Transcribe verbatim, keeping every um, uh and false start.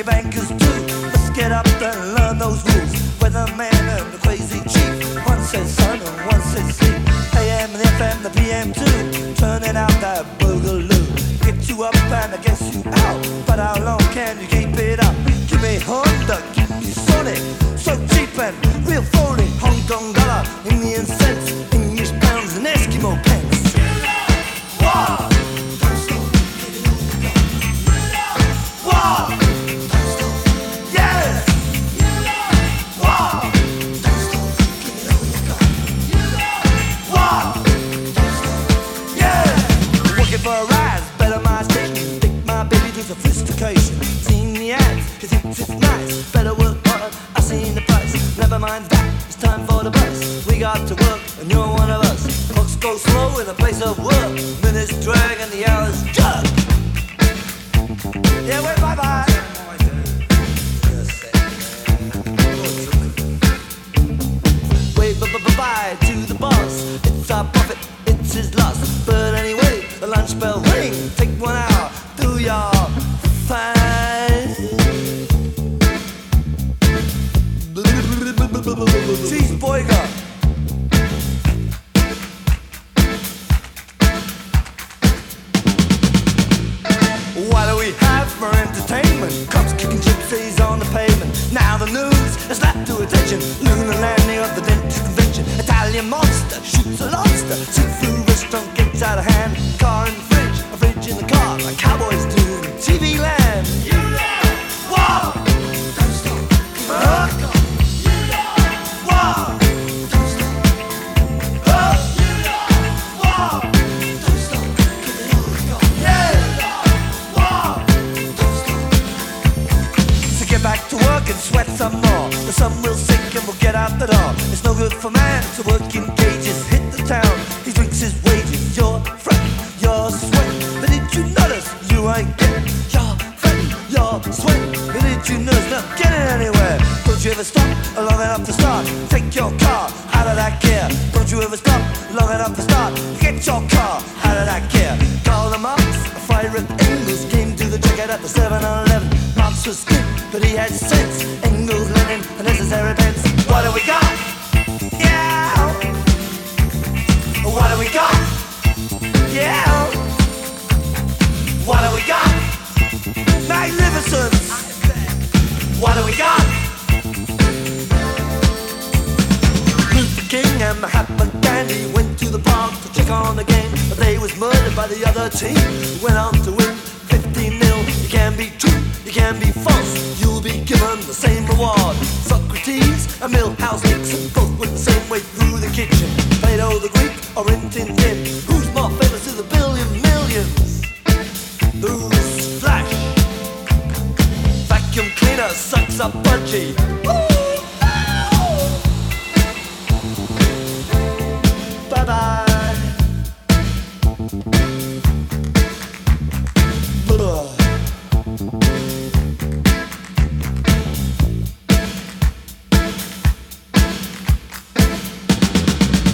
bankers too. Let's get up and learn those rules. Weatherman and the crazy chief. One says sun and one says sea. A M and the F M, the P M too. Turning out that boogaloo. Get you up and I guess you out. But how long can you keep it up? Give me Honda, give me Sonic. So cheap and real phony. Hong Kong dollar, Indian cents, English pounds and Eskimo pence. Wow! Wow! Yeah! Wow! Wow! Yeah! Working for a rise, better my station. Take my baby to sophistication. Seen the ads, he thinks it's nice. Better work hard, I seen the price. Never mind that, it's time for the bus. We got to work, and you're one of us. Clocks go slow in a place of work. Minutes drag and the hours jug. Yeah, wait, bye bye. Wait, bye bye bye to the boss. It's our profit, it's his loss. But anyway, the lunch bell ring. Take one hour, do your fine. Cheese boyga. What do we have for entertainment? Cops kicking gypsies on the pavement. Now the news has slapped to attention. Lunar landing of the dentist convention. Italian monster shoots a lobster. Seafood restaurant gets out of hand. Car in the fridge, a fridge in the car. Like cowboys do in T V land. Whoa! Huh? Whoa! Back to work and sweat some more. The sun will sink and we'll get out the door. It's no good for man to work in cages. Hit the town, he drinks his wages. Your friend, your sweat. But did you notice you ain't getting your friend, your sweat? But did you notice not getting anywhere? Don't you ever stop long enough to start? Take your car out of that gear. Don't you ever stop long enough to start? Get your car out of that gear. Call the Marx, a fire at Engels. Came to the checkout at the seven eleven. Marx was good, but he had sense. Engels, Lenin, the necessary pence. What do we got? Yeah. What do we got? Yeah. What do we got? Magnificence. What do we got? Luther King and Mahatma Gandhi went to the park to check on the game, but they was murdered by the other team. Went on to win fifteen nil. You can be true, you can be false. You'll be given the same reward. Socrates and Milhouse Nixon both went the same way through the kitchen. Plato the Greek or Rin Tin Tin. Who's more famous to the billion millions? Who's Flash? Vacuum cleaner sucks up budgie. Bye bye.